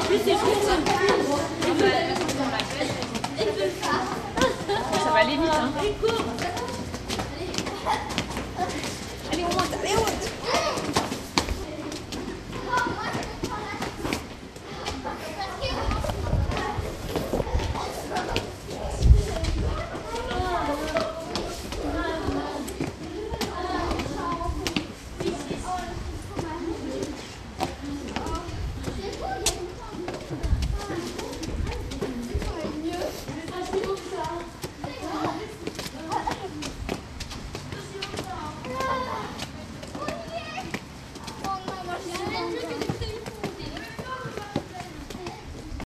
Ça va aller vite, hein. Allez, on monte, allez, on monte.